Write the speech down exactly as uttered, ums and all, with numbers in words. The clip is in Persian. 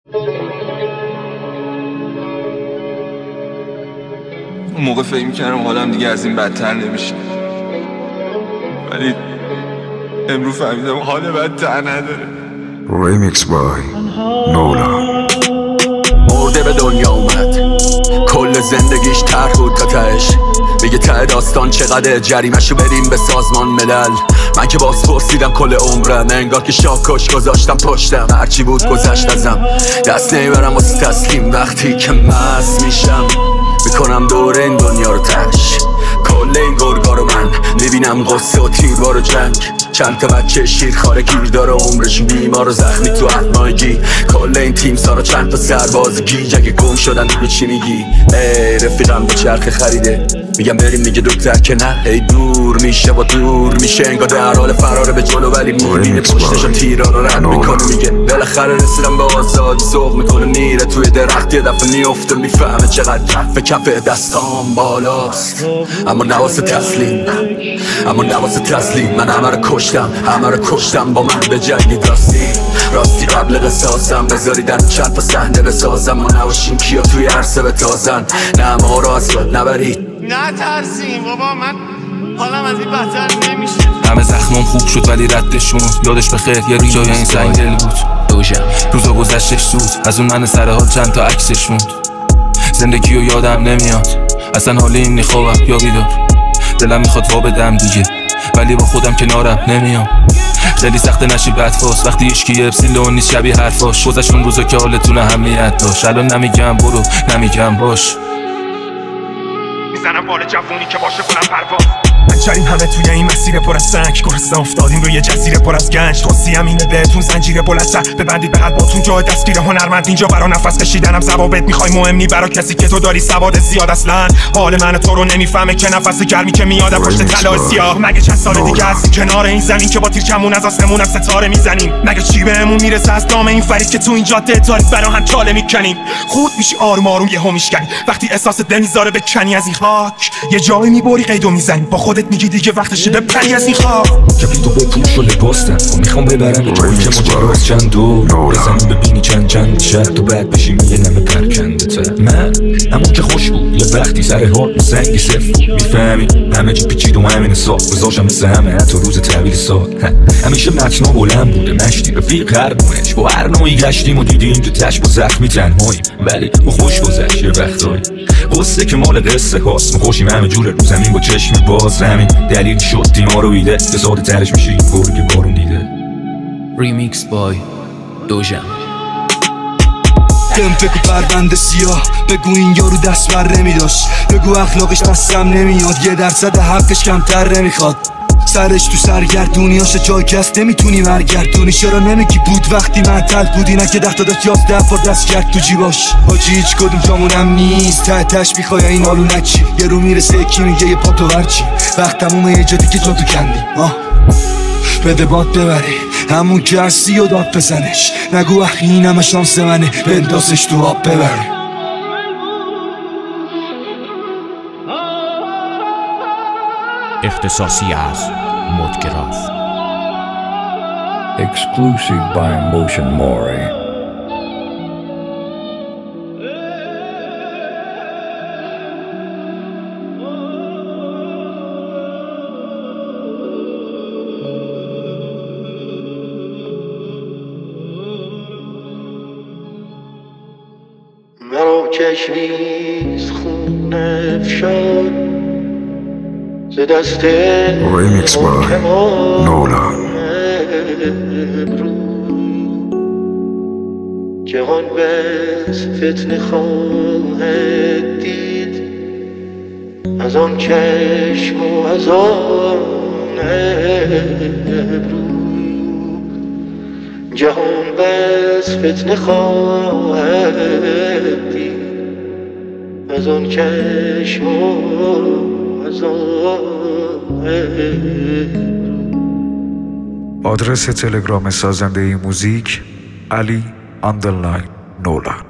اون موقع فکر میکردم حالم دیگه از این بدتر نمیشه، ولی امروز فهمیدم حال بدتر نداره. ریمیکس بای نولا. مرده به دنیا اومد، کل زندگیش طرح بود تا تهش. میگه ته داستان چقدر جریمه‌شو بریم به سازمان ملل. من که باز پرسیدم کل عمرم، انگار که شاکش گذاشتم پشتم. هرچی بود گذشت ازم، دست نمیبرم واسه تسلیم. وقتی که مست میشم میکنم دور این دنیا رو تش. کل این گرگا رو من میبینم قصه و تیربار و جنگ. چند تا بچه شیرخواره گیر داره عمرشون بیمار و زخمی تو اتمایگی. کل این تیم سارا چند تا سرباز گیج اگه گم شدن تو چی میگی؟ ای رفیقم به چرخ خریده، میگم بریم میگه دکتر که نه. ای دور میشه و دور میشه، انگار در حال فراره به جلو ولی میبینه پشتشو تیرا رو رد میکنه. میگه بالاخره رسیدم به آزادی، سوق میکنه میره توی درخت. یه دفعه میفته میفهمه چقدر کف کف دستام بالاست. اما نواسه تسلیم، اما نواسه تسلیم. من همه رو کشتم، همه رو کشتم با من به جنگید. راستی راستی قبل قصاصم بذاریدن چند تا صحنه بسازم. ما نباشیم کیا توی عرصه بتازن، نه ما رو از خود نبرید. نه ترسیم بابا، من حالم از این بهتر نمیشه. همه زخمم خوب شد ولی ردشون یادش بخیر. یه روز جای این سنگ دل بود دوشم، روزا گذشتش زود. از اون من سر حال چند تا عکسش موند. زندگی رو یادم نمیاد اصلا، حالی این خوابم یا بیدار. دلم میخواد وا بدم دیگه ولی با خودم کنارم نمیام. خیلی سخته نشی بدفاس وقتی هیچکی اپسیلون نیست شبیه حرفاش. گذشتون روزا که حالتون اهمیت داشت، الان نمیگم برو نمیگم باش. میزنم بال جوونی که باشه بلند پرواز. بچریم همه توی این مسیر پر از سنگ. گرسنه افتادیم روی جزیره پر از گنج. توصیم اینه بهتون زنجیره بلندتر ببندید به قلباتون. جای دستگیر هنرمند اینجا برا نفس کشیدنم ضوابط میخوای مهم نی برا کسی که تو داری سواد زیاد. اصلا حال من تو رو نمیفهمه که نفس گرمی که میاد پشت طلای سیاه. مگه چند سال دیگه هستی کنار این زمین که با تیر کمون از آسمون ستاره میزنیم؟ مگه چی بهمون میرسه از دام این فرید که تو این جاده تاریک برا هم چاله میکنیم؟ خود میشی آروم آروم یهو میشکنی وقتی احساس دل میذاره بکنی از این خاک. یه جایی میبری قیدو میزنی با خودت میگی دیگه وقتشه بپری از این خواب. کپی تو به پوش و لباستم و میخوام ببرم یه جایی که ماجرا از چند دور بزنیم ببینی چند چند شهر تو بعد بشیم یه نمه پرکنده تر. من همون که خوش بود یه وقتی سر حال سنگی صفر میفهمی همه چی پیچید و همین سال گذاشتم مثل همه حتی روز تحویل سال. همیشه متنا بلند بوده مشتی رفیق هر بونش با هر نوعی گشتیم و دیدیم که تش با زخمی تنهاییم ولی با خوش گذشت یه وقتایی. قصه که مال قصه هاست ما خوشیم همه جور رو زمین با چشم باز. همین دلیل شد دیما رو ایده که ساده ترش میشی گرگ بارون دیده. ریمیکس بای دوژم. بهم بگو پرونده سیاه، بگو این یارو دست بر نمیداشت، بگو اخلاقش دستم نمیاد، یه درصد حقش کمتر نمیخواد. سرش تو سرگردونیاش جای کس نمیتونی برگردونی. چرا نمیگی بود وقتی معطل بودی؟ نه که ده تا داد یازده بار دست کرد تو جیباش. حاجی هیچ کدوم جامونم نیست ته تش میخوای این حالو نچی. یه رو میرسه یکی میگه یه پا تو ورچی. وقت تمومه یه جا دیگه جا تو کندی. آه بده باد ببری همون که هستی و داد بزنش. نگو اخی این همه شانس منه بندازش تو آب ببری. اختصاصی از مدگراف. Exclusive by Motion Mori. مراکش نیز خون افشان ز دست ریمیکس بای نولا. جهان بس فتنه خواهد دید از آن چشم و از آن ابرو. جهان بس فتنه خواهد دید از آن چشم و از آن ابرو. آدرس تلگرام سازنده این موزیک علی اندرلاین نولا.